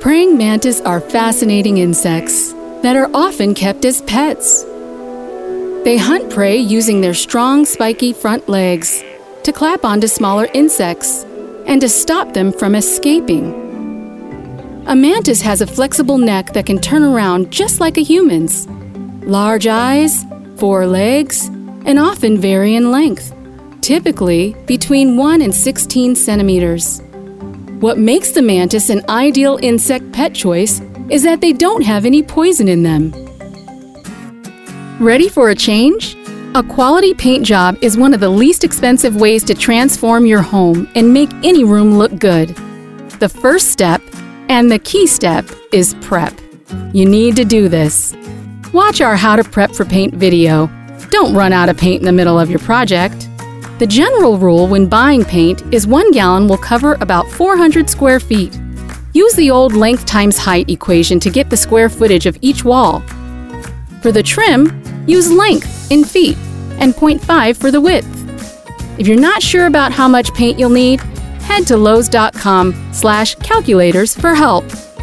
Praying mantis are fascinating insects that are often kept as pets. They hunt prey using their strong, spiky front legs to clap onto smaller insects and to stop them from escaping. A mantis has a flexible neck that can turn around just like a human's. Large eyes, 4 legs, and often vary in length, typically between 1 and 16 centimeters. What makes the mantis an ideal insect pet choice is that they don't have any poison in them. Ready for a change? A quality paint job is one of the least expensive ways to transform your home and make any room look good. The first step, and the key step, is prep. You need to do this. Watch our How to Prep for Paint video. Don't run out of paint in the middle of your project. The general rule when buying paint is 1 gallon will cover about 400 square feet. Use the old length times height equation to get the square footage of each wall. For the trim, use length in feet and 0.5 for the width. If you're not sure about how much paint you'll need, head to Lowe's.com/calculators for help.